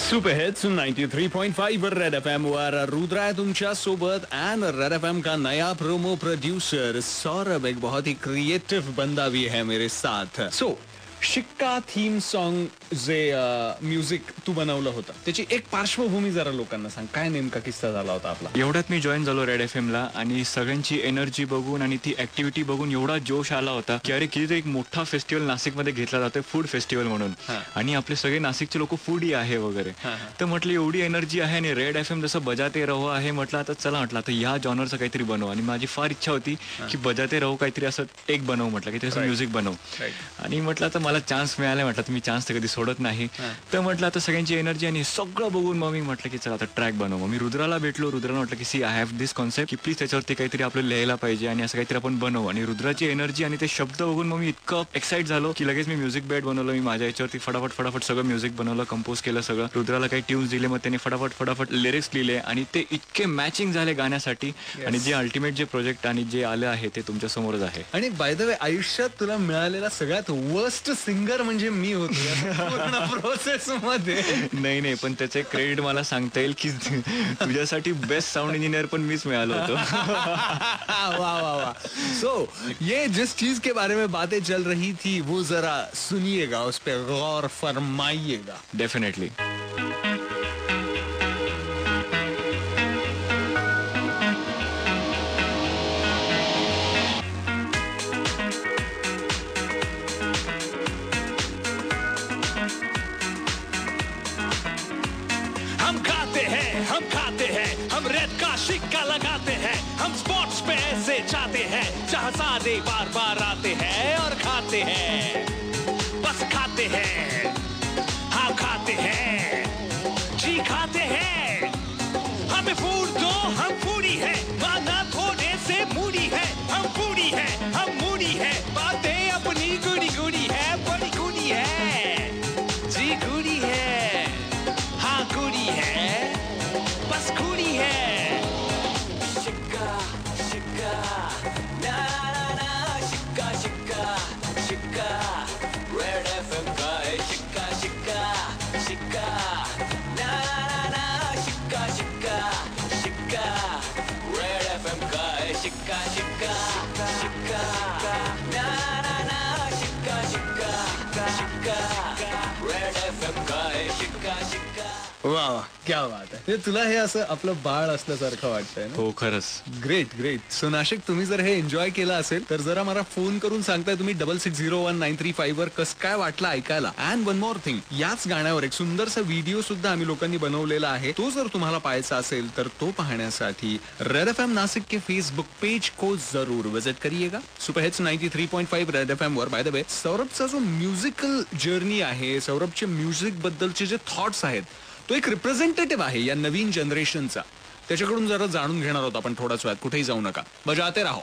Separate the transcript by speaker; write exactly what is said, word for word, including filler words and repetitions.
Speaker 1: Super hits तिरानवे point पाच red FM वर रुद्रा है तुमच्या सोबत एंड रेड एफएम का नया प्रोमो प्रोड्यूसर सौरभ एक बहुत ही क्रिएटिव बंदा भी है मेरे साथ. सो शिक्का थीम सॉन्ग जे म्युझिक तू बनवलं होतं त्याची एक पार्श्वभूमी जरा लोकांना सांग, काय नेमका किस्सा झाला होता आपला?
Speaker 2: एवढ्यात मी जॉईन झालो रेड एफ एम ला आणि सगळ्यांची एनर्जी बघून आणि ती ऍक्टिव्हिटी बघून एवढा जोश आला होता की अरे किती एक मोठा फेस्टिवल नाशिकमध्ये घेतला जातोय, फूड फेस्टिवल म्हणून, आणि आपले सगळे नाशिकचे लोक फूडी आहे वगैरे. तर म्हटलं एवढी एनर्जी आहे आणि रेड एफ एम जसं बजाते रहो आहे, म्हटलं आता चला म्हटलं आता या जॉनरचं काहीतरी बनव. आणि माझी फार इच्छा होती की बजाते रहो काहीतरी असं एक बनव, म्हटलं काहीतरी असं म्युझिक बनव. आणि म्हटलं आता मला चान्स मिळाला, म्हटलं तुम्ही चान्स तर कधी सोडत नाही. तर म्हटलं आता सगळ्यांची एनर्जी आणि सगळं बघून मग मी म्हटलं की चला आता ट्रॅक बनव. मी रुद्राला भेटलो, रुद्राला म्हटलं की see I have this concept की प्लीज त्याच्यावरती काहीतरी आपल्याला लिहायला पाहिजे आणि असं काहीतरी आपण बनवू. आणि रुद्राची एनर्जी आणि ते शब्द बघून मग मी इतकं एक्साइट झालो की लगेच मी म्युझिक बेड बनवलं. मी माझ्या याच्यावरती फटाफट फटाफट सगळं म्युझिक बनवलं, कंपोज केलं सगळं. रुद्राला काही ट्यून्स दिले, मग त्याने फटाफट फटाफट लिरिक्स लिहिले आणि ते इतके मॅचिंग झाले गाण्यासाठी. आणि जे अल्टिमेट जे प्रोजेक्ट आणि जे आलं आहे ते तुमच्या समोरच आहे.
Speaker 1: आणि बाय द वे आयुष्यात तुला मिळालेला सगळ्यात वर्स्ट सिंगर म्हणजे मी होतो प्रोसेस मध्ये.
Speaker 2: नाही नाही, पण त्याचे क्रेडिट मला सांगता येईल की तुझ्यासाठी बेस्ट साऊंड इंजिनियर पण मीच मिळालो होतो.
Speaker 1: वाह वाह वाह. सो ये जिस चीज के बारे में बातें चल रही थी वो जरा सुनिएगा, उस पर गौर फरमाइएगा.
Speaker 2: डेफिनेटली.
Speaker 3: हम खाते हैं हम खाते हैं हम रेड का सिक्का लगाते हैं, हम स्पॉट्स पे ऐसे जाते हैं जहां सारे बार बार आते हैं और खाते हैं, बस खाते हैं, हाँ खाते हैं, जी खाते हैं. हमें फूड दो, हम फूडी है, माना थोड़े से मूडी है, हम फूडी है, हम मूडी है, बातें अपनी गुड़ी गुड़ी है, बड़ी गुड़ी है, जी गुड़ी है, हाँ गुड़ी है, बस गुड़ी है. शिक्का शिक्का ना ना ना शिक्का शिक्का शिक्का रेड एफएम का है शिक्का शिक्का शिक्का ना ना ना शिक्का शिक्का शिक्का रेड एफएम का है शिक्का शिक्का शिक्का ना ना ना शिक्का शिक्का शिक्का रेड एफएम का है शिक्का शिक्का.
Speaker 1: वा वा, क्या बात आहे. तुला हे असं आपलं बाळ असल्यासारखं वाटतंय ना?
Speaker 2: हो खरंच.
Speaker 1: Great great. सो नाशिक, तुम्ही जर हे एन्जॉय केलं असेल तर जरा मला फोन करून सांगताय तुम्ही double six zero one nine three five वर कसं काय वाटलं ऐकायला. अँड वन मोर थिंग, याच गाण्यावर एक सुंदरसा व्हिडिओ सुद्धा आम्ही लोकांनी बनवलेला आहे. तो जर तुम्हाला पाहायचा असेल तर तो पाहण्यासाठी रेड एफ एम नासिक के फेसबुक पेज को जरूर विजिट करिएगा. सुपर हिट्स तिरानवे पॉइंट पाच रेड एफ एम वर. बाय द वे, सौरभचा जो म्युझिकल जर्नी आहे, सौरभचे म्युझिक बद्दलचे जे थॉट्स आहेत, तो एक रिप्रेझेंटेटिव्ह आहे या नवीन जनरेशनचा. त्याच्याकडून जरा जाणून घेणार आहोत आपण थोड्याच वेळात. कुठेही जाऊ नका, बजाते राहो.